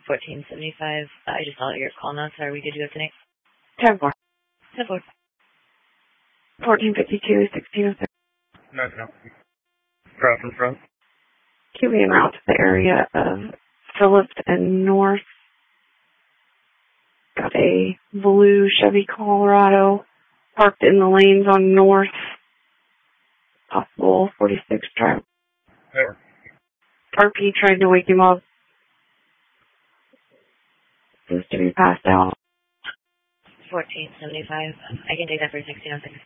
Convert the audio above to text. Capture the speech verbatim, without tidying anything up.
fourteen seventy-five. I just saw your call notes. Are we good to go tonight? ten four. ten four. fourteen fifty-two, sixteen oh six. No, no. Cross in front. Q B en route to the area of Phillips and North. Got a blue Chevy Colorado parked in the lanes on North. Possible forty-six drive. There. R P tried to wake him up. Seems to be passed out. fourteen seventy-five. I can take that for sixteen oh six.